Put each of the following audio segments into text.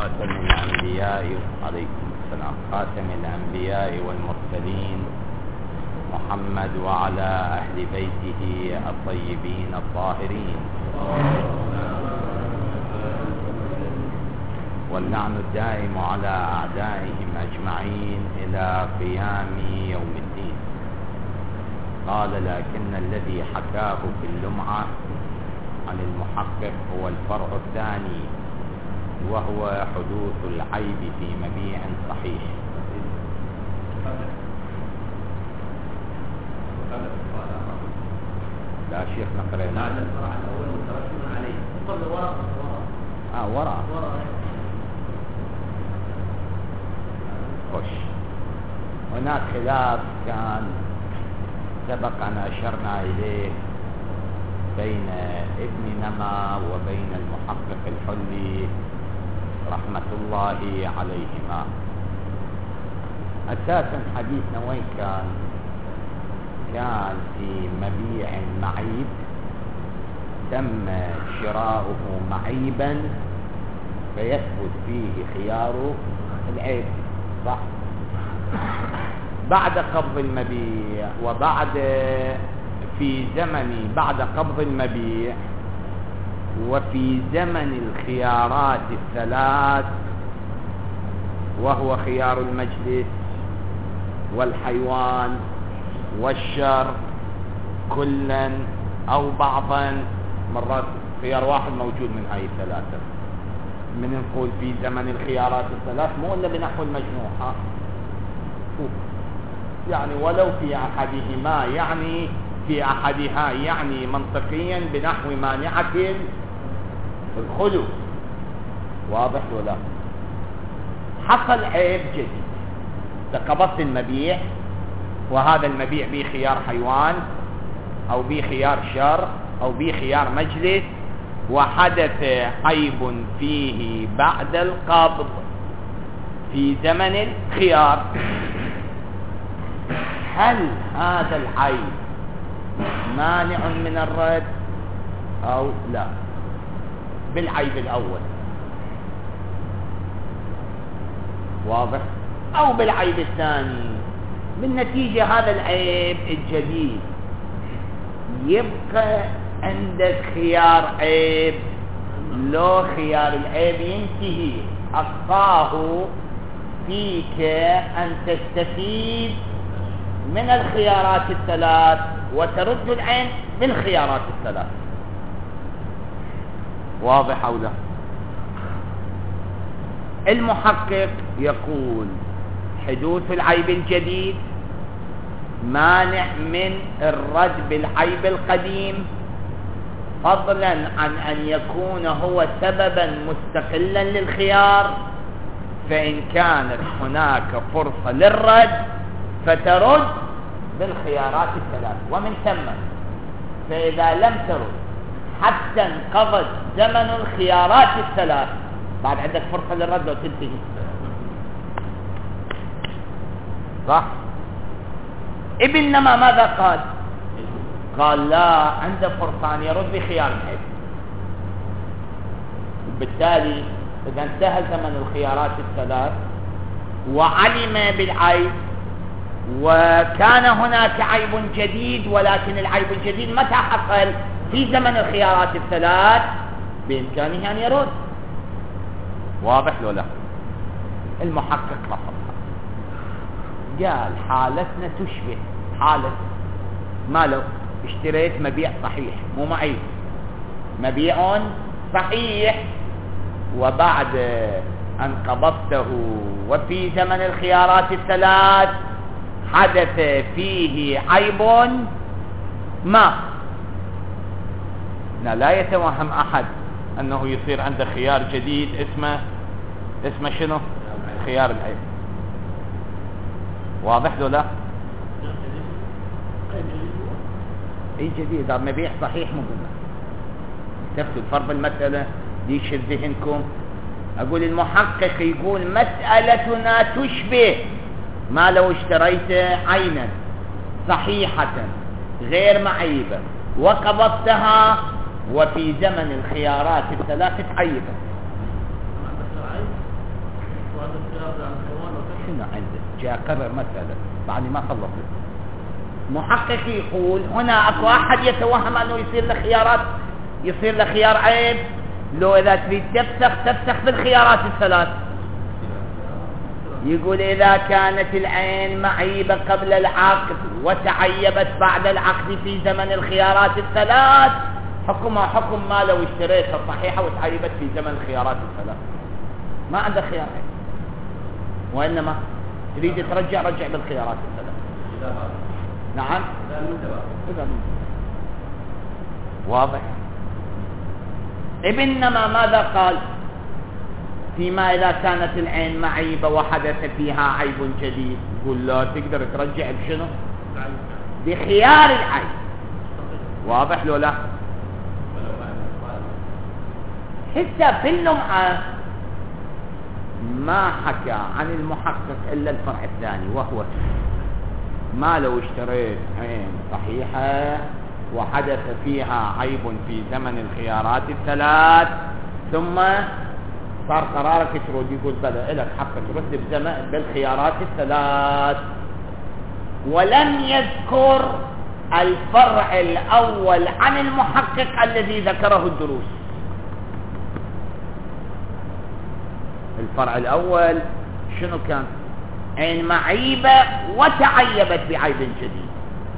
خاتم الأنبياء عليكم السلام خاتم الأنبياء والمرسلين محمد وعلى أهل بيته الطيبين الطاهرين، واللعن الدائم على أعدائهم أجمعين إلى قيام يوم الدين. قال: لكن الذي حكاه في اللمعة عن المحقق هو الفرع الثاني، وهو حدوث العيب في مبيع صحيح. لا شيخ نقرأنا هذا الفرع الأول مترتب عليه قبل وراء خش. هناك خلاف كان سبق أن أشرنا إليه بين ابن نما وبين المحقق الحلي رحمة الله عليهما. أساسا حديثنا وين كان في مبيع معيب تم شراؤه معيبا فيثبت فيه خيار العيب، صح؟ بعد قبض المبيع وبعد بعد قبض المبيع وفي زمن الخيارات الثلاث، وهو خيار المجلس والحيوان والشر كلا أو بعضا، مرات خيار واحد موجود من هاي الثلاثة. من نقول في زمن الخيارات الثلاث مو إلا بنحو المجموعة، يعني ولو في أحدهما، يعني في أحدها، يعني منطقيا بنحو مانعة الخلو. واضح ولا؟ حصل عيب جديد، تقبضت المبيع، وهذا المبيع به خيار حيوان أو به خيار شر أو به خيار مجلس، وحدث عيب فيه بعد القبض في زمن الخيار. هل هذا العيب مانع من الرد أو لا؟ بالعيب الأول، واضح؟ أو بالعيب الثاني. بالنتيجة هذا العيب الجديد يبقى عندك خيار عيب، لو خيار العيب ينتهي أقصاه فيك أن تستفيد من الخيارات الثلاث وترد العين بالخيارات الثلاث. واضح أو لا؟ المحقق يقول: حدوث العيب الجديد مانع من الرد بالعيب القديم، فضلا عن أن يكون هو سببا مستقلا للخيار، فإن كانت هناك فرصة للرد فترد بالخيارات الثلاث. ومن ثم فإذا لم ترد حتى انقضت زمن الخيارات الثلاث، بعد عندك فرصة للرد لو تنتهي، صح؟ ابن نما ماذا قال؟ قال: لا، عنده فرصة أن يرد بخيار العيب. وبالتالي إذا انتهى زمن الخيارات الثلاث وعلم بالعيب، وكان هناك عيب جديد، ولكن العيب الجديد متى حصل؟ في زمن الخيارات الثلاث، بإمكانه أن يرد. واضح لو لا؟ المحقق رفضها، قال: حالتنا تشبه حالة ما لو اشتريت مبيع صحيح مو معيب، مبيع صحيح، وبعد أن قبضته وفي زمن الخيارات الثلاث حدث فيه عيب ما. لا يتوهم أحد أنه يصير عنده خيار جديد اسمه شنو؟ خيار العيب. واضح له لا؟ اي جديد، هذا مبيع صحيح مو قلنا. تفسد فرض المسألة يشد ذهنكم. أقول المحقق يقول: مسألتنا تشبه ما لو اشتريت عينا صحيحة غير معيبة وقبضتها وفي زمن الخيارات الثلاثة عيبة. شنو عندك؟ جاء قرر مسألة بعد ما خلصت. محقق يقول هنا اكو احد يتوهم انه يصير له خيار عيب، لو اذا تريد تفسخ بالخيارات الثلاث. يقول اذا كانت العين معيبة قبل العقد وتعيبت بعد العقد في زمن الخيارات الثلاث، حكمها حكم ما لو اشتريتها صحيحة وتعيبت في زمن الخيارات الثلاث، ما عندك خيار عيب، وانما تريد رجع بالخيارات الثلاث. نعم واضح. ابنما ماذا قال؟ فيما إذا كانت العين معيبة وحدث فيها عيب جديد، يقول لا تقدر ترجع بشنو؟ بخيار العيب. واضح لو لا؟ حتى في اللمعة ما حكى عن المحقق إلا الفرع الثاني، وهو ما لو اشتريت عين صحيحة وحدث فيها عيب في زمن الخيارات الثلاث ثم صار قرارك ترد، يقول بلى لك حق ترد بالخيارات الثلاث. ولم يذكر الفرع الأول عن المحقق الذي ذكره الدروس. الفرع الأول شنو كان؟ عين معيبة وتعيبت بعيب جديد.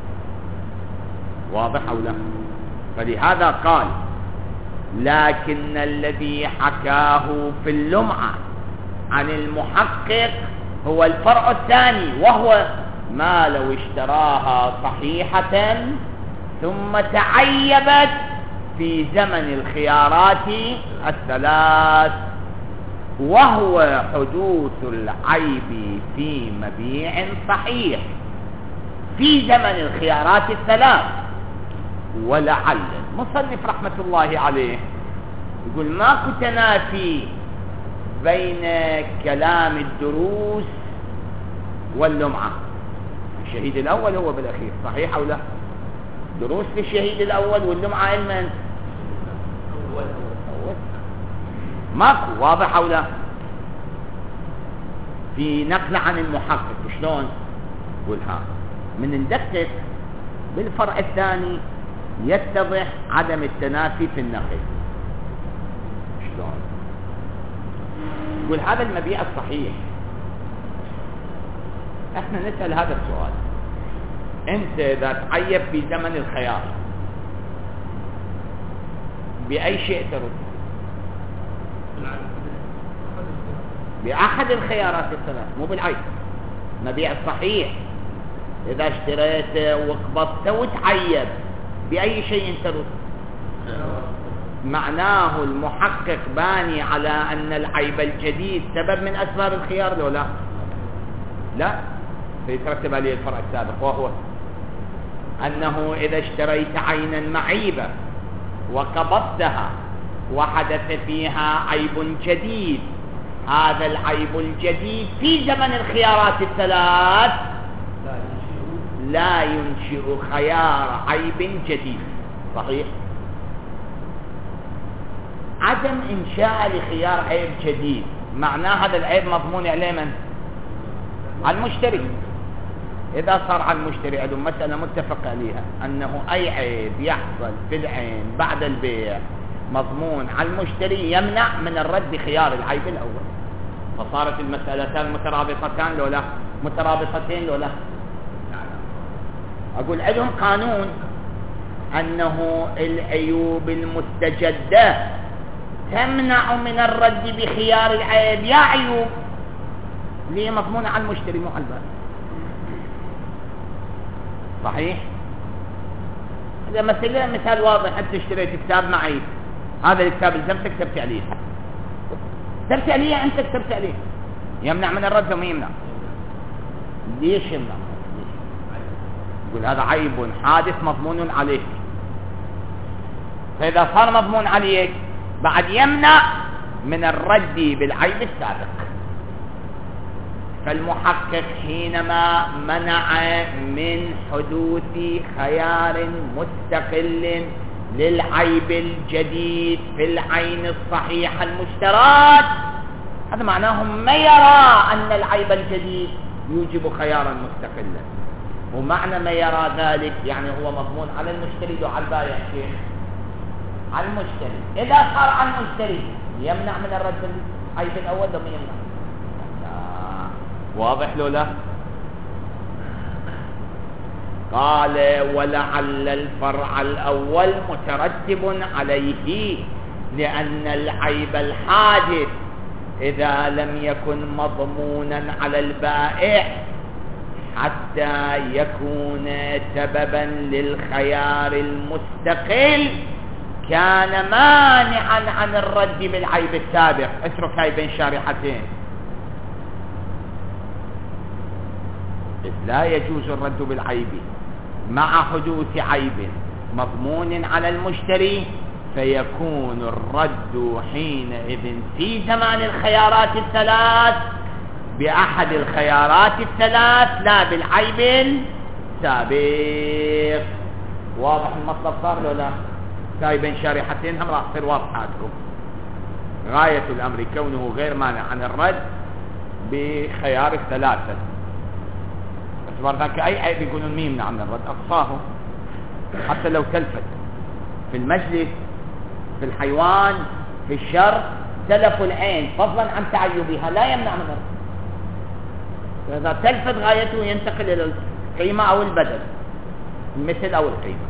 واضح أو لا؟ فلهذا قال لكن الذي حكاه في اللمعة عن المحقق هو الفرع الثاني، وهو ما لو اشتراها صحيحة ثم تعيبت في زمن الخيارات الثلاث، وهو حدوث العيب في مبيع صحيح في زمن الخيارات الثلاث. ولعل المصنف رحمة الله عليه يقول ماكو تنافي بين كلام الدروس واللمعة. الشهيد الأول هو بالأخير، صحيح أو لا؟ دروس للشهيد الأول واللمعة المن ماكو. واضح أو لا؟ في نقل عن المحقق شلون؟ يقول ها من ندقق بالفرع الثاني يتضح عدم التنافي في النقل. شلون؟ يقول هذا المبيع الصحيح، احنا نسأل هذا السؤال، انت اذا تعيب في زمن الخيار بأي شيء ترد؟ بأحد الخيارات الثلاث، مو بالعيب. مبيع الصحيح إذا اشتريته وقبضته وتعيب بأي شيء ترد؟ معناه المحقق باني على أن العيب الجديد سبب من أسباب الخيار لو لا؟ لا، سيترتب عليه الفرع السابق، وهو أنه إذا اشتريت عينا معيبة وقبضتها وحدث فيها عيب جديد، هذا العيب الجديد في زمن الخيارات الثلاث لا ينشئ خيار عيب جديد. صحيح؟ عدم إنشاء لخيار عيب جديد معناه هذا العيب مضمون عليه من؟ على المشتري. إذا صار على المشتري عندهم مسألة متفق عليها أنه أي عيب يحصل في العين بعد البيع مضمون على المشتري يمنع من الرد بخيار العيب الأول، فصارت المسألتان مترابطتان لو لا؟ مترابطتين لو لا؟ أقول عندهم قانون أنه العيوب المستجدة تمنع من الرد بخيار العيب. يا عيوب ليه مضمونة على المشتري مو على البائع. صحيح؟ هذا مثال واضح. أنت اشتريت كتاب معي، هذا الكتاب الزمتك كتبت عليه، كتبت عليه أنت كتبت عليه، يمنع من الرد وما يمنع؟ ليش يمنع؟ يقول هذا عيب حادث مضمون عليك. فإذا صار مضمون عليك بعد يمنع من الرد بالعيب السابق. فالمحقق حينما منع من حدوث خيار مستقل للعيب الجديد في العين الصحيحة المشترات هذا معناه ما يرى أن العيب الجديد يوجب خيارا مستقلا. ومعنى ما يرى ذلك يعني هو مضمون على المشتري وعلى البائع. شيخ على المشتري، إذا صار على المشتري يمنع من الرد العيب الأول ولا ما يمنع؟ واضح لو لا؟ قال ولعل الفرع الأول مترتب عليه، لأن العيب الحادث إذا لم يكن مضمونا على البائع حتى يكون سببا للخيار المستقل كان مانعا عن الرد بالعيب السابق. اترك هاي بين شارحتين، إذ لا يجوز الرد بالعيب مع حدوث عيب مضمون على المشتري، فيكون الرد حينئذ في زمان الخيارات الثلاث بأحد الخيارات الثلاث لا بالعيب السابق. واضح المطلب صار له لا؟ هاي بين شارحتين هم راح تصير واضحة عندكم. غاية الأمر كونه غير مانع عن الرد بخيار الثلاثة. بس برضك أي عيب يقولون مين يمنع من الرد؟ أقصاه حتى لو تلفت في المجلس، في الحيوان، في الشر، تلف العين فضلا عن تعيبها لا يمنع من الرد. فإذا تلفت غايته ينتقل إلى القيمة أو البدل، المثل أو القيمة.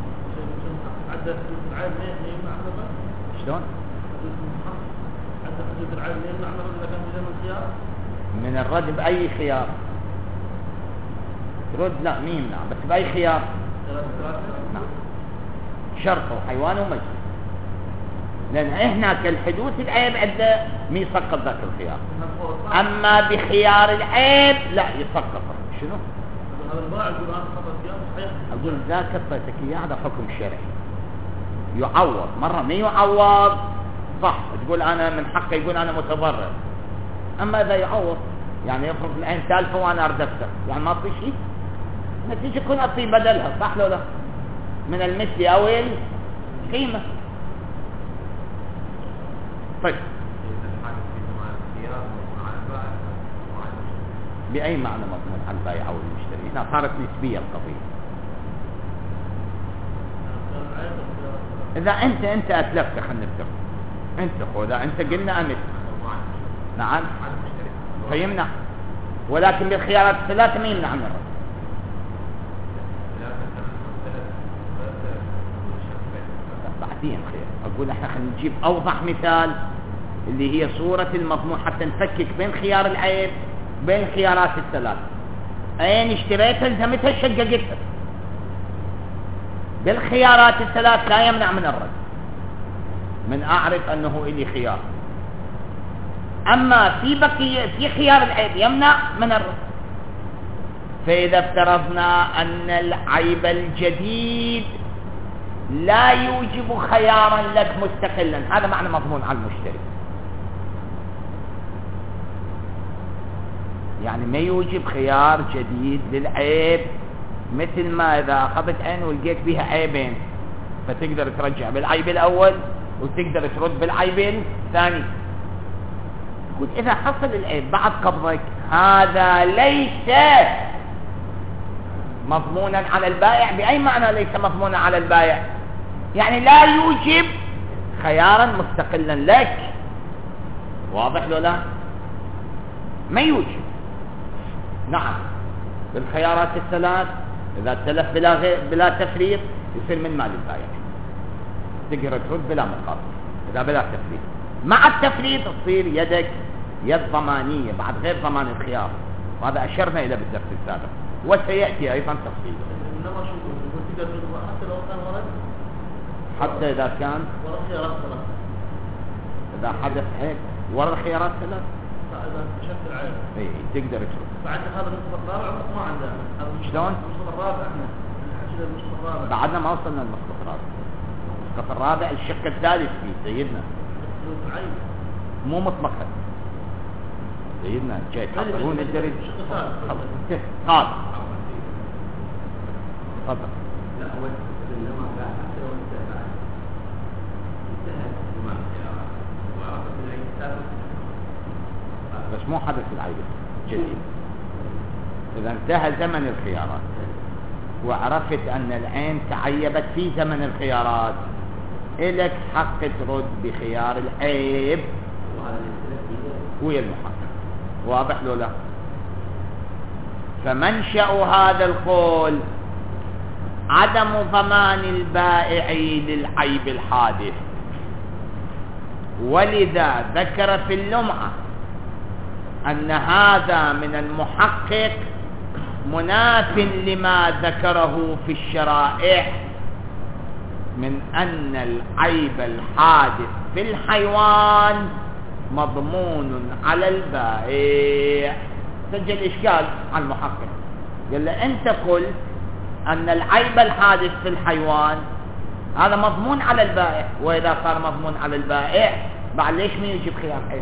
شلون؟ من الرد بأي خيار؟ رد لا مين يمنع، بس بأي خيار؟ نعم، شرط وحيوان ومجلس. لأن إحنا كالحدوث العيب عندنا مي يسقط ذاك الخيار، أما بخيار العيب لا يسقط. شنو؟ أقول ذاك الطيتك إياه هذا حكم شرعي يعوض. مرة ما يعوض صح، تقول أنا من حقي يقول أنا متضرر. أما إذا يعوض يعني يفرض العين تالفة وأنا أردفتها يعني ما أعطي شيء، نتيجة كون أعطي بدلها صح لو لا؟ من المثل أو القيمة. طيب بأي معنى مضمون على البائع أو المشتري؟ هنا صارت نسبية القضية. إذا أنت أتلفت خلنا نتفق أنت خذها أنت قلنا أمت نعم فيمنع، ولكن بالخيارات الثلاثة ما يمنع من الرد. بعدين خير أقول احنا خلينا نجيب أوضح مثال اللي هي صورة المضمون حتى نفكك بين خيار العيب بين الخيارات الثلاث. أين اشتريتها الزمتها شققتها، بالخيارات الثلاث لا يمنع من الرد من أعرف أنه إلي خيار. أما في خيار العيب يمنع من الرد. فإذا افترضنا أن العيب الجديد لا يوجب خيارا لك مستقلا، هذا معنى مضمون على المشتري، يعني ما يوجب خيار جديد للعيب. مثل ما إذا أخذت عين ولقيت بها عيبين فتقدر ترجع بالعيب الأول وتقدر ترد بالعيب الثاني. يقول إذا حصل العيب بعد قبضك هذا ليس مضمونا على البائع. بأي معنى ليس مضمونا على البائع؟ يعني لا يوجب خيارا مستقلا لك. واضح لو لا؟ ما يوجب. نعم بالخيارات الثلاث إذا تلف بلا تفريط يصير من مال البائع، تقدر ترد بلا مقابل. إذا بلا تفريط، مع التفريط تصير يدك يد ضمانية بعد غير ضمان الخيار، وهذا أشرنا إلى بالدرس السابق وسيأتي أيضا تفصيله. حتى إذا كان إذا حدث هيك ورا الخيارات ثلاث شكل عيب اي تقدر تشوف. بعد هذا المصطلح الرابع ما عندنا. شلون؟ المصطلح الرابع احنا المصطلح الرابع بعدنا ما وصلنا للمصطلح الرابع. المصطلح الرابع الشق الثالث فيه سيدنا العيب مو مطلقا سيدنا جاي تحضرون الدرج. خلاص تفضل. لا هو انما لا حتى لو انتهى انتهى بما وعرفت العيب بس مو حدث العيب جديد. إذا انتهى زمن الخيارات وعرفت أن العين تعيبت في زمن الخيارات، إلك حق ترد بخيار العيب ويا المحقق. واضح له لا؟ فمنشأ هذا القول عدم ضمان البائع للعيب الحادث، ولذا ذكر في اللمعة أن هذا من المحقق مناف لما ذكره في الشرائع من أن العيب الحادث في الحيوان مضمون على البائع. سجل إشكال على المحقق، قال له أنت قلت أن العيب الحادث في الحيوان هذا مضمون على البائع، وإذا صار مضمون على البائع بعد ليش ما يجيب خيار عيب؟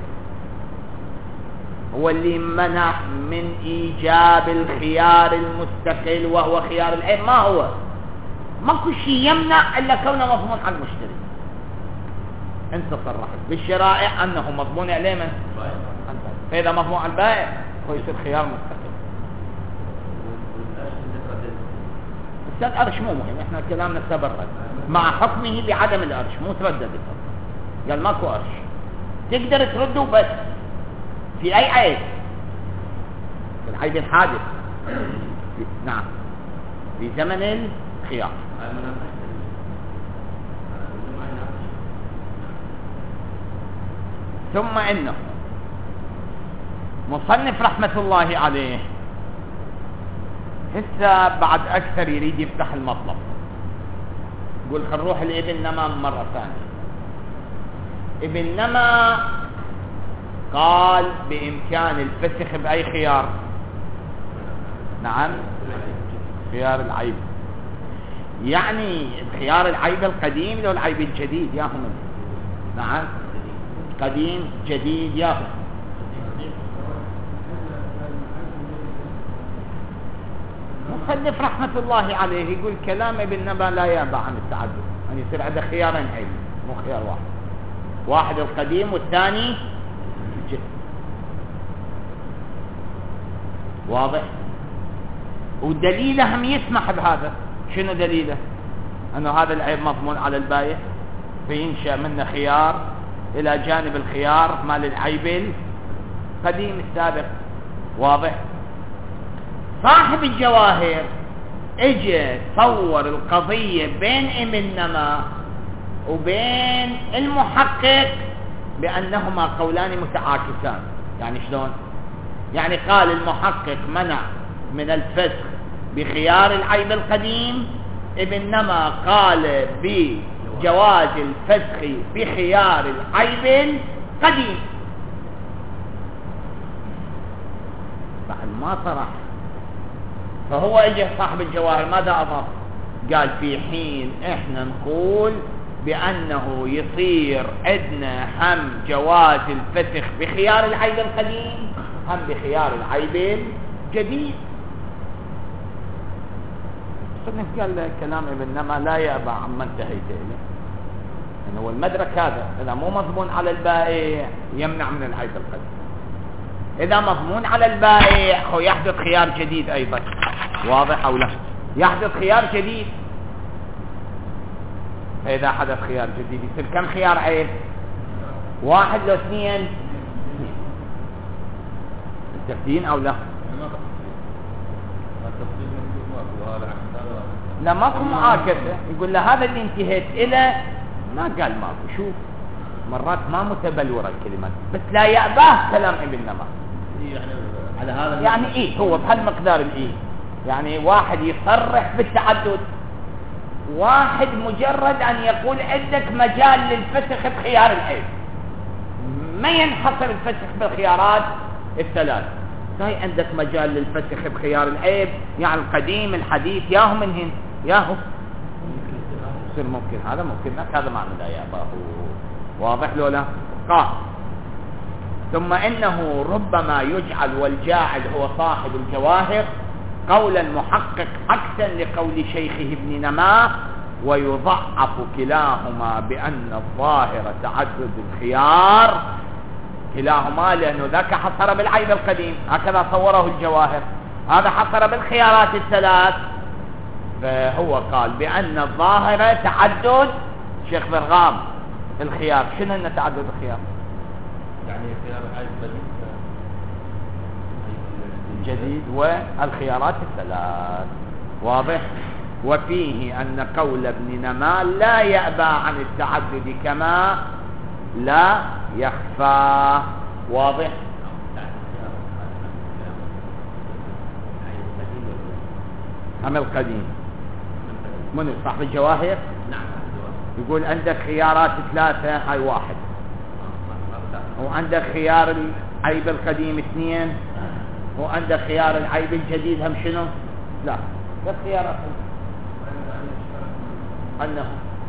هو اللي منع من إيجاب الخيار المستقل وهو خيار العيب. ما هو؟ ماكو شيء يمنع إلا كونه مضمون على المشتري. أنت صرحت بالشرائع أنه مضمون عليه من؟ فإذا مضمون على البائع هو يصير خيار مستقل. بس الأرش مو مهم، احنا كلامنا تبرد مع حكمه بعدم الأرش، مو تردد. قال ماكو أرش، تقدر ترده بس في أي عيب، في العيب الحادث نعم في زمن الخيار. ثم إنه مصنف رحمة الله عليه هسه بعد أكثر يريد يفتح المطلب، يقول خل نروح لابن نما مرة ثانية. ابن نما قال بإمكان الفسخ بأي خيار؟ نعم خيار العيب، يعني خيار العيب القديم لو العيب الجديد ياهم. نعم قديم جديد ياهم. مصنف رحمة الله عليه يقول كلام ابن نبا لا يابع عن التعدد، يعني يصير عنده خيارين عيب مو خيار واحد القديم والثاني الجديد. واضح؟ ودليله هم يسمح بهذا. شنو دليله؟ انه هذا العيب مضمون على البائع فينشأ منه خيار الى جانب الخيار مال العيب القديم السابق. واضح؟ صاحب الجواهر اجى صور القضية بين ابن نما وبين المحقق بأنهما قولان متعاكسان. يعني شلون؟ يعني قال المحقق منع من الفسخ بخيار العيب القديم، ابن نما قال بجواز الفسخ بخيار العيب القديم. بعد ما صرح، فهو اجى صاحب الجواهر ماذا اضاف؟ قال في حين احنا نقول بانه يصير عندنا هم جواز الفسخ بخيار العيب القديم هم بخيار العيب الجديد. صنف قال له كلام ابن نما لا يأبى عما انتهيت اليه، يعني هو المدرك هذا اذا مو مضمون على البائع يمنع من العيب القديم، اذا مضمون على البائع هو يحدث خيار جديد ايضا. واضح او لا؟ يحدث خيار جديد. فاذا حدث خيار جديد يصير كم خيار عيب؟ واحد لو اثنين؟ متفقين او لا؟ لا ماكو معاكسه. يقول له هذا اللي انتهيت الى ما قال ماكو. شوف مرات ما متبلوره الكلمات، بس لا يأباه كلام ابن نما. يعني على هذا يعني ايه هو بهالمقدار الايه، يعني واحد يصرح بالتعدد، واحد مجرد ان يقول عندك مجال للفسخ بخيار العيب، ما ينحصر الفسخ بالخيارات الثلاث. هاي عندك مجال للفسخ بخيار العيب، يعني القديم الحديث ياهو من هن ياهو يصير ممكن هذا ممكن هذا معنى لا ياباه. واضح له لا؟ قال ثم انه ربما يجعل والجاعل هو صاحب الجواهر قول المحقق عكسا لقول شيخه ابن نما، ويضعف كلاهما بان الظاهر تعدد الخيار كلاهما، لأنه ذاك حصر بالعيب القديم، هكذا صوره الجواهر، هذا حصر بالخيارات الثلاث. فهو قال بأن الظاهرة تعدد شيخ برغام الخيار. شنو أن تعدد الخيار؟ يعني خيار العيب القديم الجديد والخيارات الثلاث. واضح؟ وفيه أن قول ابن نمال لا يأبى عن التعدد كما لا يخفى. واضح؟ أم القديم من صاحب الجواهر؟ نعم. يقول عندك خيارات ثلاثة، هاي واحد، وعندك خيار العيب القديم اثنين، وعندك خيار العيب الجديد هم شنو؟ لا، بس خيارات. أنه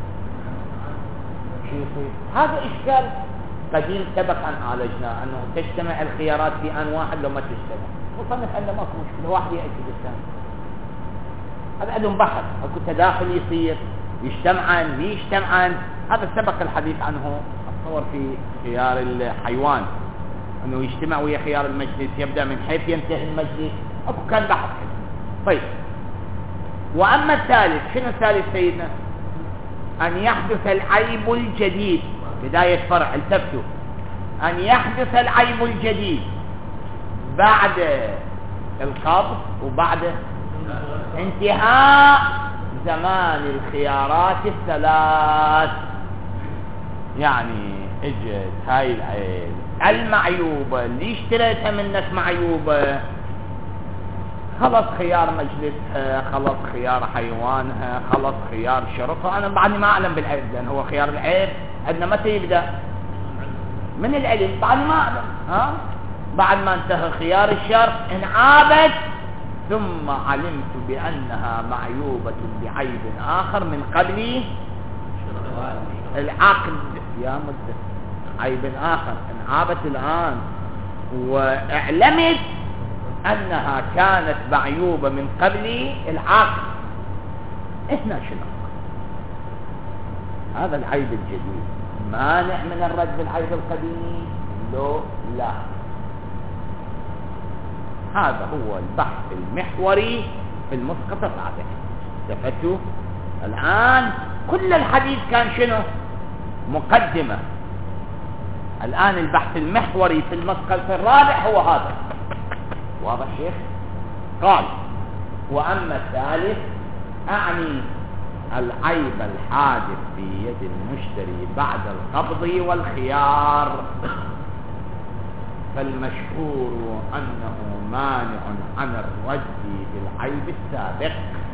شو يصير؟ هذا إشكال قديم سبق أن عالجناه، أنه تجتمع الخيارات في آن واحد لو ما تجتمع، وصنف أنه ماكو مشكلة، واحد يأكد الثاني. هذا عندهم بحث، اكو تداخل يصير، يجتمعان يجتمعان. هذا سبق الحديث عنه اتصور في خيار الحيوان، انه يجتمع ويا خيار المجلس، يبدأ من حيث ينتهي المجلس، اكو كان بحث. طيب، واما الثالث، شنو الثالث سيدنا؟ ان يحدث العيب الجديد، بداية فرع، التفتوا، ان يحدث العيب الجديد بعد القبض وبعد انتهاء زمان الخيارات الثلاث. يعني اجت هاي العين المعيوبة اللي اشتريتها منك معيوبة، خلص خيار مجلسها، خلص خيار حيوانها، خلص خيار شرطها. انا بعدني ما اعلم بالعيب، لان هو خيار العيب عندنا متى يبدأ؟ من العلم، بعدني ما اعلم. بعد ما انتهى خيار الشرط انعابت، ثم علمت بأنها معيوبة بعيب آخر من قبل العقد، يا مدة عيب آخر انعابت الآن، واعلمت أنها كانت معيوبة من قبل العقد. هنا شنو؟ هذا العيب الجديد مانع من الرد بالعيب القديم؟ لو لا. هذا هو البحث المحوري في المسقط الرابع. استفدتوا؟ الآن كل الحديث كان شنو؟ مقدمة. الآن البحث المحوري في المسقط الرابع هو هذا. واضح شيخ؟ قال: وأما الثالث، أعني العيب الحادث في يد المشتري بعد القبض والخيار، فالمشهور أنه مانع عن الرد بالعيب السابق،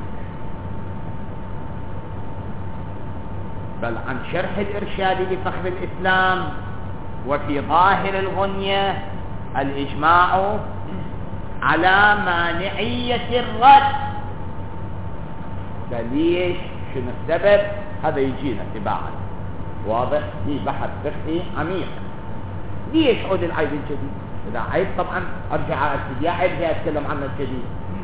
بل عن شرح الإرشاد لفخر الإسلام وفي ظاهر الغنية الإجماع على مانعية الرد. فليش؟ شنو السبب؟ هذا يجينا تباعا. واضح؟ في بحث فقهي عميق. ليش عود العيب الجديد؟ إذا عيب طبعا أرجع أكد يا عيب هي أتكلم عنه الجديد.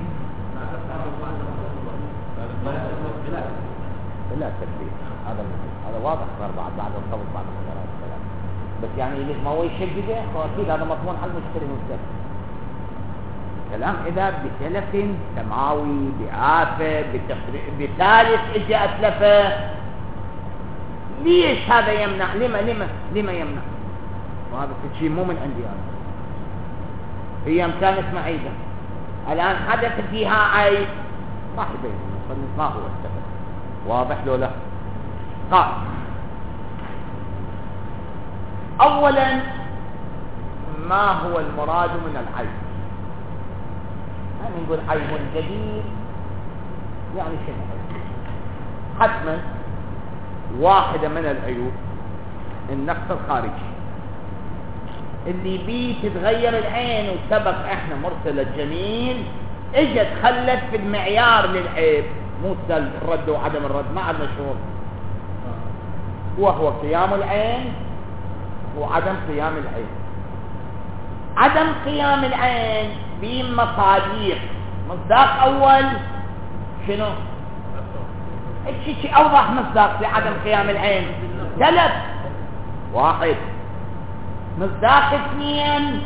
لا تكليف، هذا واضح بعد القبض بعد الخيارات الثلاث. بس يعني اللي ما هو يشدده أكيد هذا مضمون على المشتري والمستهلك. كلام إذا بتلف سماوي، بآفة، بثالث إجا أتلفه، ليش هذا يمنع؟ لما يمنع؟ وهذا الشيء مو من عندي أنا، هي كانت معيبة، الآن حدث فيها عيب، صاحب المصنف ما هو السبب. واضح لو لا؟ قال: أولا، ما هو المراد من العيب؟ يعني نقول عيب جديد، يعني شنو؟ حتما واحدة من العيوب النقص الخارجي اللي بيه تتغير العين، وسبق احنا مرسل الجميل اجت خلت في المعيار للعيب، مو الرد وعدم الرد، ما عندنا شروط، وهو قيام العين وعدم قيام العين. عدم قيام العين بمصاديق، مصداق اول شنو؟ شيء اوضح مصداق لعدم قيام العين، تلف واحد. مصداق 2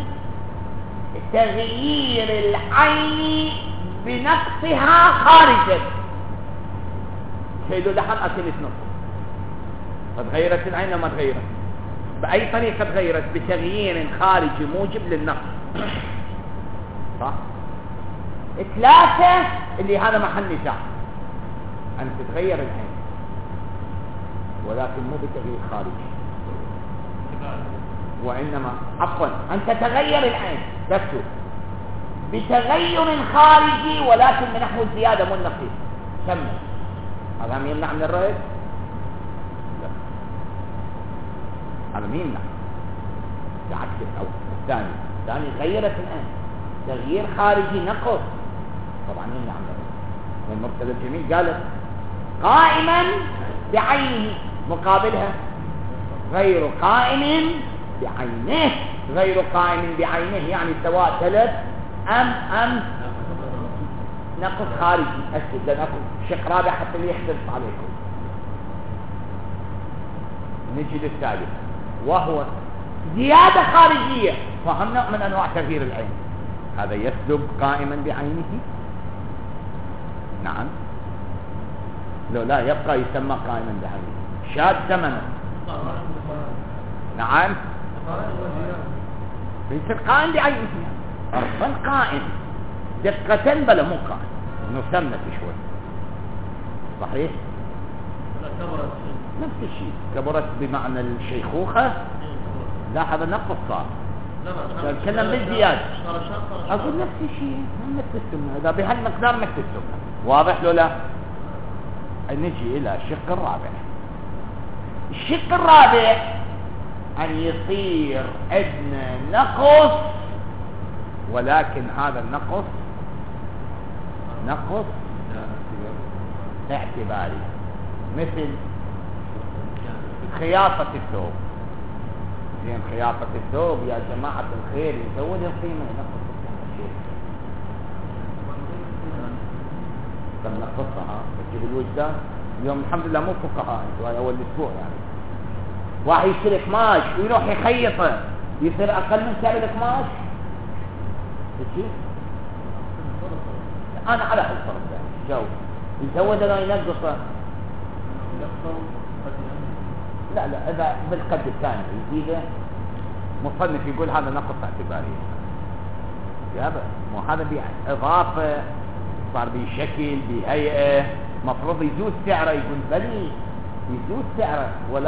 تغيير العين بنقصها خارجا. شيء لحم أكلت نقص، فتغيرت العين وما تغيرت بأي طريقة تغيرت؟ بتغيير خارجي موجب للنقص، صح؟ 3 اللي هذا محل نزاع أن تتغير العين، ولكن مو بتغيير خارجي، وإنما عفوا أن تتغير العين نفسه بتغير خارجي ولكن من نحو الزيادة مو النقيص. كمل. هذا هم يمنع من الرأي؟ لا، هذا مين يمنع؟ بعكس الأول. الثاني غيرت الآن تغيير خارجي نقص، طبعا يمنع من الرأي. والمرتبة الجميل قالت قائما بعينه، مقابلها غير قائم بعينه. غير قائم بعينه يعني سواء 3 أم نقص خارجي. أسكت لأن أكو شق رابع حتى اللي يحدث عليكم. نجي للثالث وهو زيادة خارجية. فهمنا من أنواع تغيير العين. هذا يسلب قائما بعينه، نعم، لو لا يبقى يسمى قائما بعينه. شاد ثمنه، نعم، يصير قائم بعينه، أرضا قائم، دقة بلا مو قائم، نسمى شوي. صحيح؟ نفس الشيء. كبرت بمعنى الشيخوخة. لا، هذا نقص صار. نتكلم بالزيادة. أقول نفس الشيء، نفس السنة. إذا بهالمقدار نفس السنة. واضح لو لا؟ نجي إلى الشق الرابع. الشق الرابع أن يصير عندنا نقص، ولكن هذا النقص نقص اعتباري، مثل خياطة الثوب. زين، خياطة الثوب يا جماعة الخير يزود القيمة، ينقص الشيء. طب نقصها تجيب الوجدان. اليوم الحمد لله مو فقهاء، هذا أول أسبوع يعني. واحد يشتري قماش ويروح يخيطه، يصير أقل من سعر القماش. أنا على حسب جو يزود ولا ينقصه؟ لا، إذا بالقد الثاني يزيده مصنف يقول هذا نقص اعتباري. يابا مو هذا بإضافة، صار بشكل بهيئة، مفروض يزود سعره. يقول بلي يزود سعره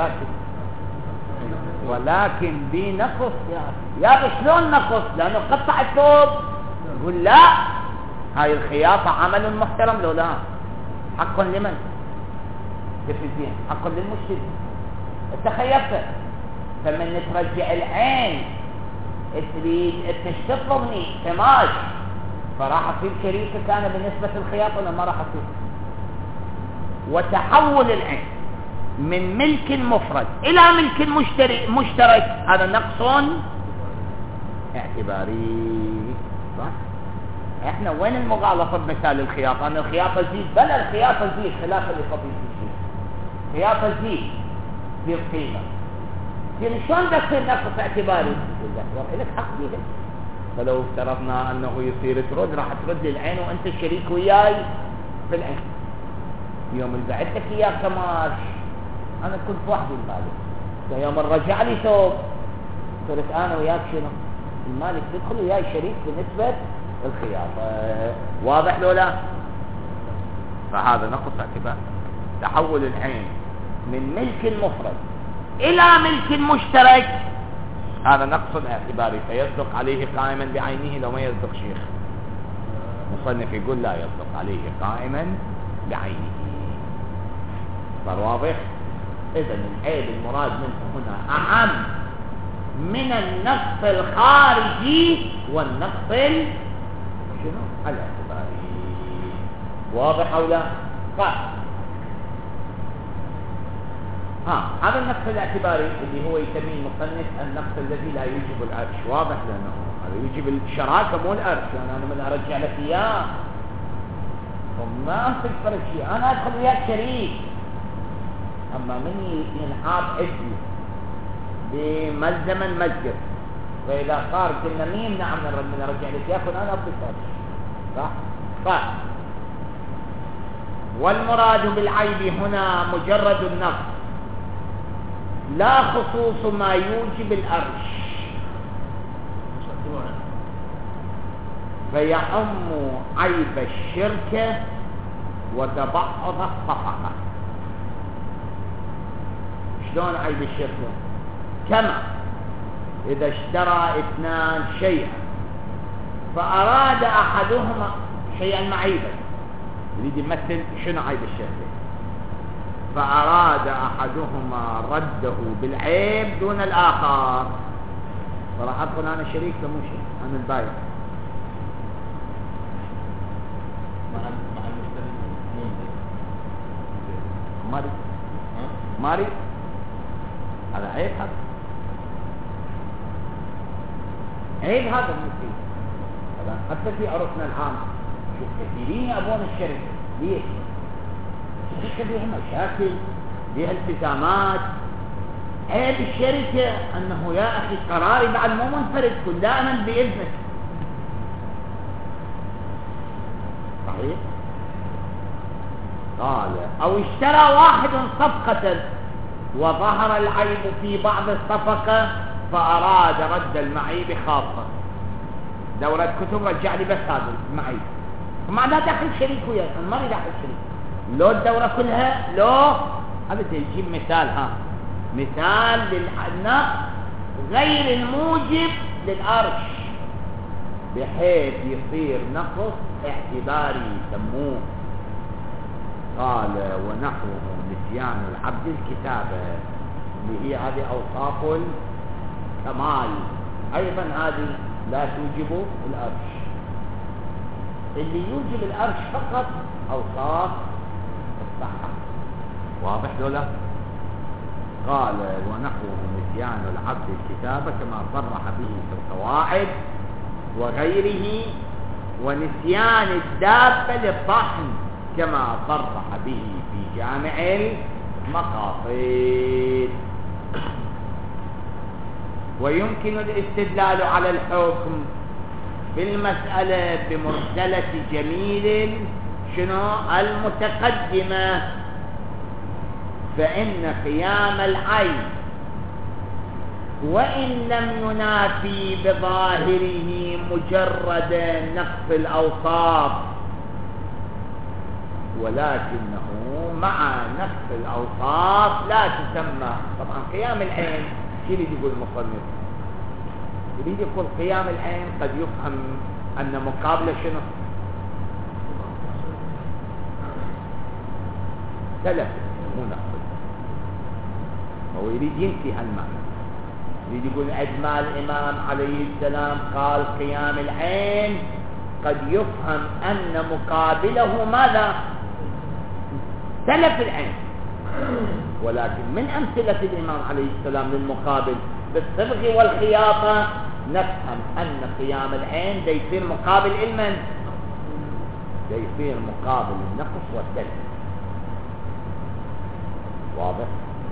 ولكن بنقص. يا شلون نقص؟ لأنه قطع الثوب. يقول لا، هاي الخياطة عمل محترم لو لا. حق لمن؟ تفزين حق للمشتري. انت خيطت، فمن ترجع العين تريد تشتطني قماش، فراح اصير شريكك انا بالنسبة للخياطة ولا ما راح اصير؟ وتحول العين من ملك مفرد الى ملك مشترك، هذا نقص اعتباري. صح؟ احنا وين المغالطة بمثال الخياطة؟ ان الخياطة تزيد، بلا الخياطة تزيد خلاف اللي فضيل الشيء. خياطة تزيد في القيمة. شلون تصير نقص اعتباري؟ لك حق بيدك. فلو افترضنا انه يصير ترد، راح ترد لي العين وانت الشريك وياي في العين. يوم اللي بعت لك اياه كماش انا كنت وحدي المالك، يوم رجع لي ثوب صرت انا وياك شنو؟ المالك تدخل وياي شريك بالنسبة الخياطة. واضح لو لا؟ فهذا نقص اعتبار. تحول العين من ملك مفرد الى ملك مشترك، هذا نقص اعتباري، فيصدق عليه قائما بعينه. لو ما يصدق شيخ مصنف يقول لا يصدق عليه قائما بعينه. صار واضح؟ اذا العيب المراد منه هنا اعم من النقص الخارجي والنقص شنو؟ الاعتباري. واضح او لا؟ قال هذا النقص الاعتباري اللي هو يسميه المصنف النقص الذي لا يوجب الارش. واضح؟ لانه هذا يوجب الشراكه مو الارش. يعني انا من ارجع لك اياه وما امسك فرق شيء، انا ادخل وياك شريك. اما من ينحاط عندي بملزما مسجد فإذا صار قلنا مين يمنع من نرجع لك يكون أنا أبصر صح؟ صح. والمراد بالعيب هنا مجرد النقص لا خصوص ما يوجب الأرش، فيعم عيب الشركة وتبعض الصفقة. شلون عيب الشركة؟ كما إذا اشترى اثنان شيئا فأراد أحدهما شيئا معيبا، يريد يمثل شنو عيب الشركة، فأراد أحدهما رده بالعيب دون الآخر، فراح أدخل أنا شريك مو شيء، أنا البايع مع المشتري ماري هذا عيب، هذا عيب، هذا المشكلة. طبعا حتى في عرفنا العام شوف كثيرين يأبون الشركة، ليش؟ الشركة بيها مشاكل، بيها التزامات. عيب الشركة أنه يا أخي قراري بعد مو منفرد، كن دائما بإذنك. صحيح؟ قال أو اشترى واحد صفقة وظهر العيب في بعض الصفقة فأراد رد المعيب خاصة، دورة كتب رجع لي بس هذا المعيب، فما لا دخل شريك وياه، ما لي دخل شريك، لو الدورة كلها لو هذا تجيب مثال، مثال للنقص غير الموجب للأرش بحيث يصير نقص اعتباري يسموه. قال ونحوه نسيان العبد الكتابة، اللي هي هذه أوصاف الكمال، أيضا هذه لا توجب الأرش، اللي يوجب الأرش فقط أوصاف الصحة. واضح دولا؟ قال ونحوه نسيان العبد الكتابة كما صرح به في القواعد وغيره، ونسيان الدابة للطحن كما صرح به في جامع المقاصد. ويمكن الاستدلال على الحكم في المسألة بمرسلة جميل شنو المتقدمة، فإن قيام العين وإن لم ينافي بظاهره مجرد نقص الأوصاف، ولكنه مع نقص الأوصاف لا تسمى. طبعا قيام العين شو يريد يقول المصنف؟ يريد يقول قيام العين قد يفهم أن مقابله شنو؟ تلف، مو نقص. هو يريد ينفي هالمعنى، يريد يقول عندما الإمام عليه السلام قال قيام العين قد يفهم أن مقابله ماذا؟ تلف العين. ولكن من أمثلة الإمام عليه السلام للمقابل بالصبغ والخياطة نفهم أن قيام العين ده يصير مقابل المن، ده يصير مقابل النقص والتلف. واضح؟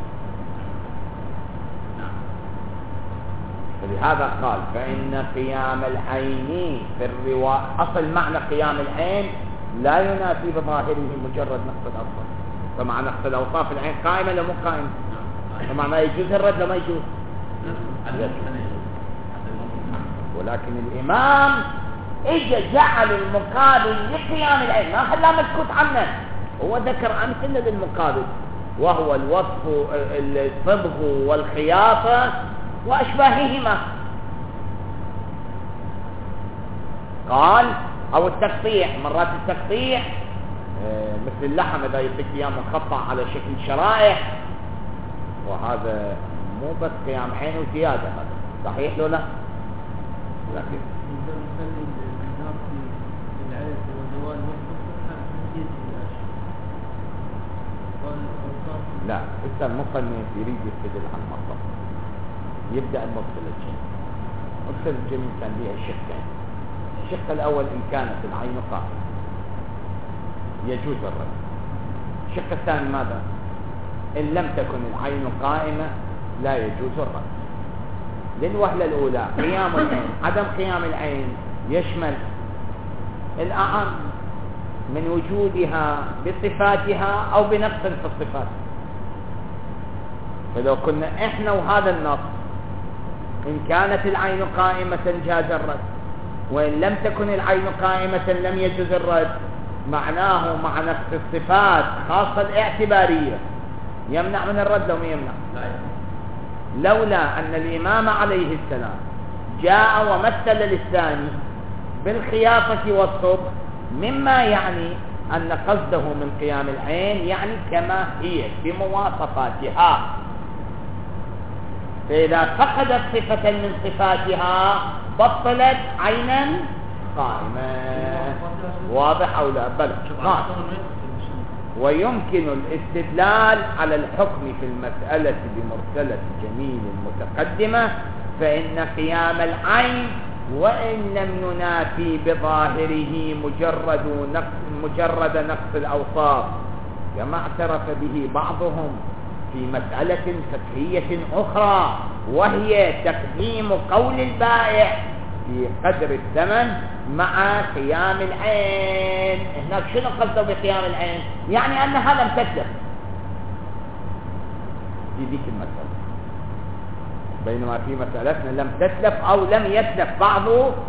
فلهذا قال فإن قيام العين في الرواية، أصل معنى قيام العين لا ينافي بظاهره مجرد نقص الأوصاف، فمعنى نقص الأوصاف العين قائمة لو مو قائمة، فمعنى يجوز الرد لما يجوز. ولكن الإمام إجا جعل المقابل لقيام العين، ما خلاه مسكوت عنه، هو ذكر أمثلة للمقابل وهو الوصف الصبغ والخياطة وأشباههما. قال أو التقطيع، مرات التقطيع مثل اللحم إذا يصير قيام مقطع على شكل شرائح، وهذا مو بس قيام عين وزيادة، هذا صحيح لو لا؟ لكن لا، لسه المصنف يريد يستدل على المصدر، يبدأ المرسل الجميل. مرسل الجميل كان بها شقين، الشق الأول إن كانت العين قائمة يجوز الرد، الشق الثاني ماذا؟ إن لم تكن العين قائمة لا يجوز الرد. للوهلة الأولى قيام العين. عدم قيام العين يشمل الأعم من وجودها بصفاتها أو بنقص في الصفات. فلو كنا إحنا وهذا النص إن كانت العين قائمة جاز الرد، وإن لم تكن العين قائمة لم يجوز الرد، معناه مع نقص الصفات خاصة الاعتبارية يمنع من الرد لو ما يمنع. لولا أن الإمام عليه السلام جاء ومثل للثاني بالخيافة والصبح، مما يعني أن قصده من قيام العين يعني كما هي بمواصفاتها، فإذا فقدت صفة من صفاتها بطلت عينا قائمة. واضح أو لا؟ بل ويمكن الاستدلال على الحكم في المسألة بمرسلة جميل متقدمة، فإن قيام العين وإن لم ينافي بظاهره مجرد نقص الأوصاف كما اعترف به بعضهم في مسألة فقهية أخرى، وهي تقديم قول البائع في قدر الثمن مع قيام العين. هناك شنو قصده بقيام العين؟ يعني أنها لم تتلف في ذيك المسألة، بينما في مسألتنا لم تتلف أو لم يتلف بعض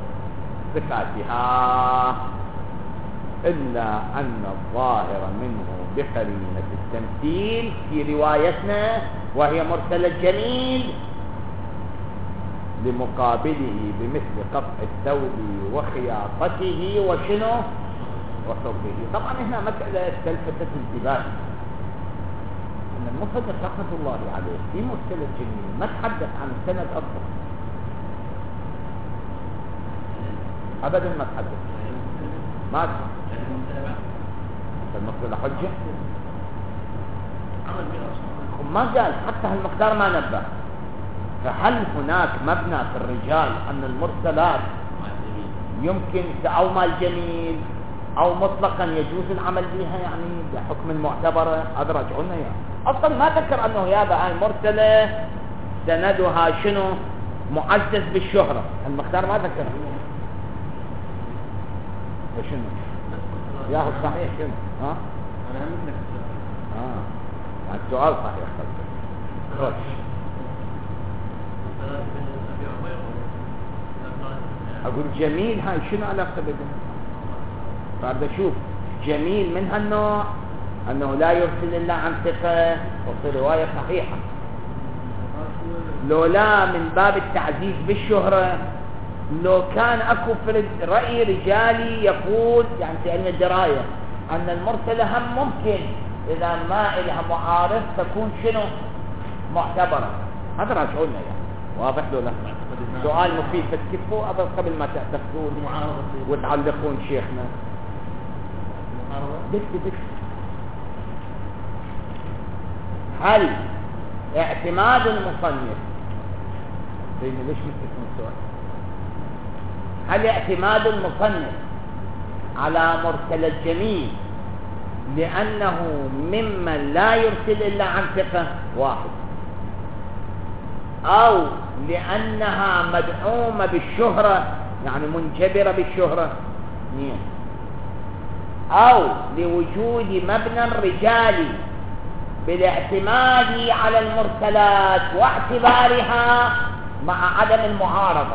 صفاتها، إلا أن الظاهر منه بقرينة التمثيل في روايتنا وهي مرسل الجميل لمقابله بمثل قطع الثوب وخياطته وشنو وصبه. طبعا هنا مسألة تلفتت انتباهي أن المصدق رحمة الله عليه في مرسل الجميل ما تحدث عن السند أصلا أبدا، ما تحدث ما المقدار حجة ما قال، حتى هالمقدار ما نبه. فهل هناك مبنى في الرجال أن المرسلات يمكن أو مال جميل أو مطلقا يجوز العمل بها يعني بحكم المعتبرة؟ هذا رجعونا يعني أصلا ما ذكر أنه يا بقى المرسلة سندها شنو معزز بالشهرة، المقدار ما ذكر وشنو ياهو صحيح شنو ها؟ أنا مثلك السؤال صحيح خلص. أقول جميل هاي شنو علاقة بدنا؟ فهذا شوف جميل من هالنوع أنه لا يرسل إلا عن ثقة وفي رواية صحيحة، لو لا من باب التعزيز بالشهرة، لو كان أكو في رأي رجالي يقول يعني في علم الدراية أن المرسلة هم ممكن إذا ما إلها معارض تكون شنو معتبرة. هذا راجعونا يعني واضح له لا سؤال مفيد فتكفوا قبل ما تأتفون وتعلقون شيخنا. بس هل اعتماد المصنف ليش مستثمر السؤال؟ هل اعتماد المصنف على مرسل الجميل لأنه ممن لا يرسل إلا عن ثقة واحد، أو لأنها مدعومة بالشهرة يعني منجبرة بالشهرة اثنين، أو لوجود مبنى رجالي بالاعتماد على المرسلات واعتبارها مع عدم المعارضة،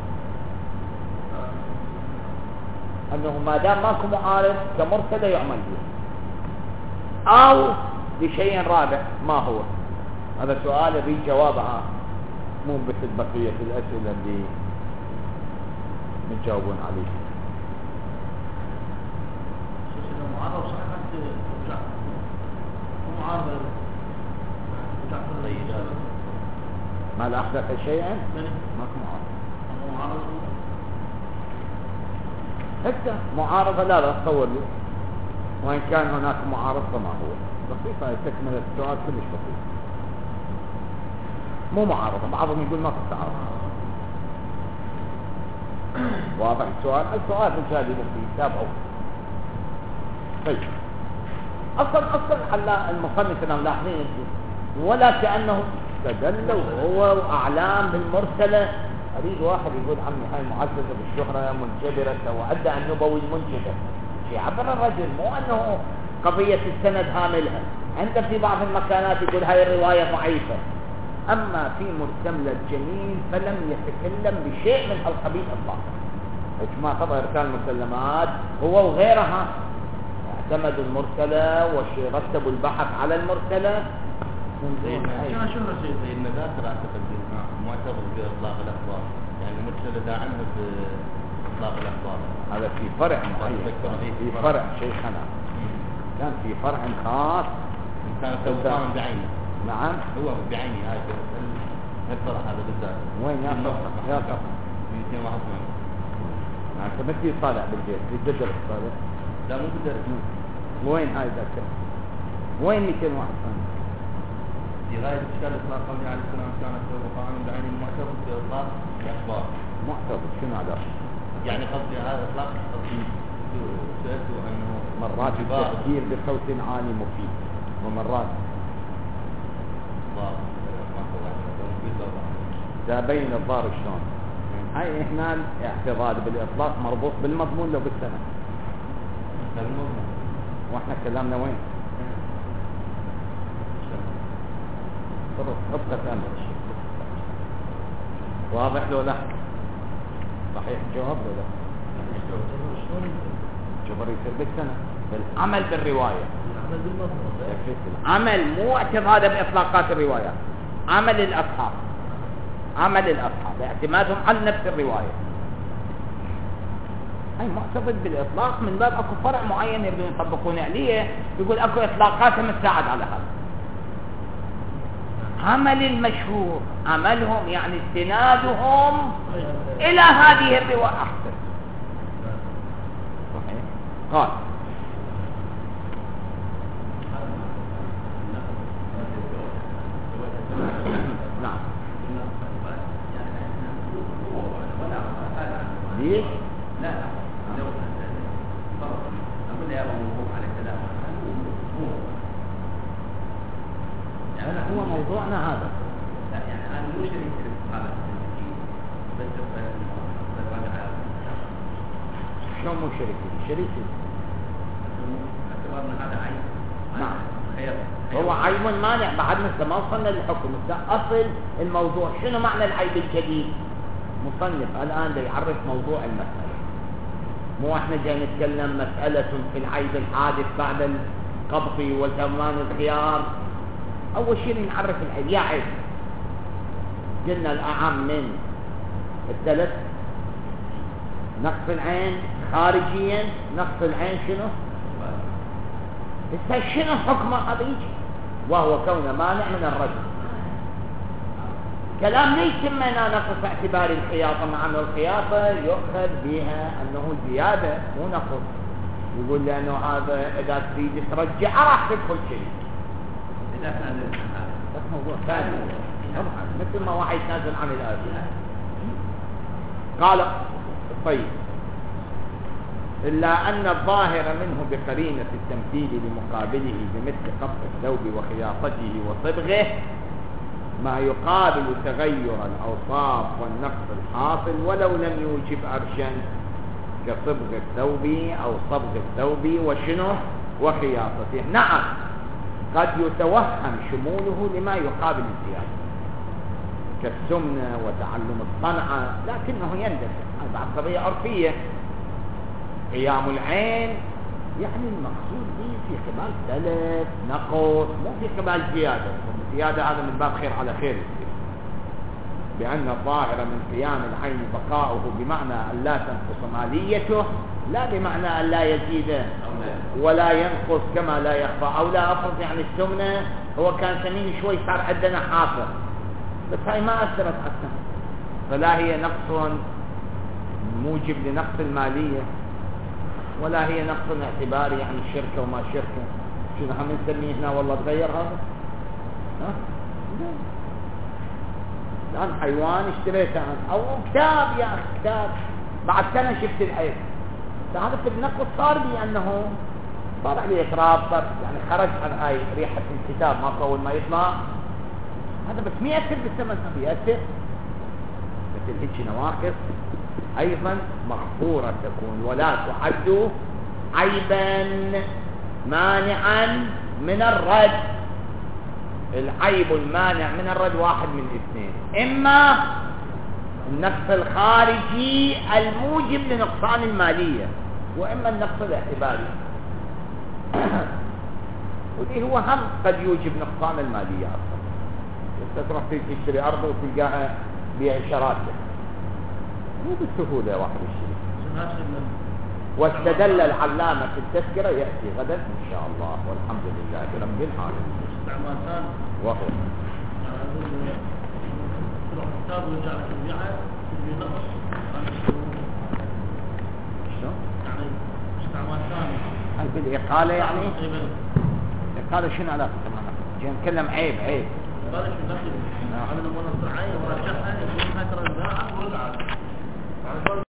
أنه ما دام ماكو معارض كمرسلة يعمل به، أو لشيء رابع ما هو؟ هذا سؤال يبي جوابها مو مثل بقية الأسئلة اللي نجاوبون عليها. معارضة صحيح ترجع ومعارضة ما لا أحدث شيئا ماكو معارضة. حتى معارضة لا تصور لي، وإن كان هناك معارضة فما هو بسيطة تكمل السؤال كلش بسيط. مو معارضة، بعضهم يقول ما في تعارض. واضح السؤال؟ السؤال رجالي بسيط تابعوا. طيب أصلا على المصنف أنا ملاحظين ولا كأنه استدلوا هو وأعلام بالمرسلة. أريد واحد يقول عمي هاي معززة بالشهرة منجبرة وأدى النبوي المنجبر يعبر الرجل، مو أنه قضية السند هاملها. عند في بعض المكانات يقول هاي الرواية ضعيفة، أما في مرسملة الجميل فلم يتكلم بشيء من القبيل إطلاقا. إجماع طبعا إرسال المسلمات هو وغيرها اعتمدوا المرسلة ورتبوا البحث على المرسلة. كان شهرة شيء زي النذاكر أعتقد معتبر بإطلاق الأخبار، يعني المرسلة داعمها بإطلاق الأخبار. هذا في فرع معين، في فرع شيخنا كان في فرع خاص كان توقعا بعينه. نعم هو بعينه هاي الفرع هذا بالذات. وين يا صفحة 281. نعم تمثيل صالح بالجيش بالدرس صالح. لا مو بالدرس. وين هاي ذاكرة؟ وين 281 في غاية إشكال إطلاق قوله عليه السلام كانت توقعا بعين المعتبر بإطلاق الأخبار. معتبر شنو هذا؟ يعني قصدي هذا إطلاق سألته أنه مرات التفكير بصوت عالي مفيد ومرات تبين الضار شلون. هاي هنا اعتراض بالاطلاق مربوط بالمضمون لو بالسنة. واحنا كلامنا وين؟ خطة امر واضح لو لا؟ صحيح جواب لو لا؟ جبر يصير بالسنة بالعمل بالرواية. عمل مو اعتماده باطلاقات الروايات، عمل الاصحاب، عمل الاصحاب اعتمادهم على نفس الروايه. اي معتمد بالاطلاق من باب اكو فرع معين يريدون يطبقون عليه، يقول اكو اطلاقات مساعد على هذا. عمل المشهور عملهم يعني استنادهم الى هذه الروايه احسن. صحيح. قال ليش؟ لا لو أقول يا أبو موقوف على الكلام يعني هو موضوعنا هذا. لا يعني أنا مو شريك هذا بس شلون مو شريكي؟ اعتبرنا هذا عيب. نعم خير. هو عيب مانع بعد مثل ما وصلنا للحكم. أصل الموضوع شنو معنى العيب الجديد؟ مصنف الآن يعرف موضوع المسألة، مو احنا جاي نتكلم مسألة في العيب الحادث بعد القبض وزمان الخيار. أول شيء نعرف العيب. يا عيب قلنا الأعم من الثلاث، نقص العين خارجيا، نقص العين شنو؟ شنو حكمه هذا يجي وهو كونه مانع من الرجل. كلام ليس يتمنا نقص اعتبار الخياطة، مع أن الخياطة يؤخذ بها أنه زيادة مو نقص. يقول لأنه هذا إذا تريد ترجع راح تدخل شيء. إذا كان بس موضوع ثاني طبعا مثل ما واحد يتنازل عن الآية. قال طيب إلا أن الظاهر منه بقرينة التمثيل لمقابله بمثل قص الثوب وخياطته وصبغه ما يقابل تغير الأوصاف والنقص الحاصل ولو لم يوجب أرشا كصبغ الثوب أو صبغ الثوب وشنو وخياطته. نعم قد يتوهم شموله لما يقابل الزيادة كالسمنة وتعلم الصنعة، لكنه يندفع بعد قضية عرفية. قيام العين يعني المقصود به في قبال تلف نقص، مو في قبال زيادة. الزيادة هذا من باب خير على خير، بأن الظاهر من قيام العين بقاؤه بمعنى أن لا تنقص ماليته، لا بمعنى أن لا يزيد ولا ينقص كما لا يخفى. أو لا أفرض يعني السمنة هو كان سمين شوي صار عندنا حافر، بس هاي ما أثرت أصلا، فلا هي نقص موجب لنقص المالية ولا هي نقص اعتباري يعني شركة وما شركة. شنو هم نسميه هنا والله تغير هذا؟ ها؟ الآن حيوان اشتريته أو كتاب يا أخي كتاب بعد سنة شفت العيب، هذا في النقص صار لي أنه طلع لي إقراب، صار يعني خرج عن هاي ريحة الكتاب ما أول ما يطلع هذا بس ما يأثر بالثمن، ما بيأثر. مثل هيك نواقص أيضا مغفورة تكون، ولا تعد عيبا مانعا من الرد. العيب المانع من الرد واحد من اثنين: إما النقص الخارجي الموجب لنقصان المالية، وإما النقص الاعتباري واللي هو هم قد يوجب نقصان المالية أصلا. أنت تروح تشتري أرض وتلقاها بيع شراكة مو بالسهولة واحد يشتري. واستدل العلامة في التذكرة يأتي غدا إن شاء الله، والحمد لله رب العالمين. استعمال ثاني وقت تروح الكتاب ويرجع لك البيعة في نقص شلون؟ يعني استعمال ثاني. هل بالإقالة يعني؟ الإقالة شنو علاقة معنا؟ جاي نتكلم عيب. هذا شو دخل؟ هذا المنظر عين ورجعها يقول هاي ترى الباعة ولا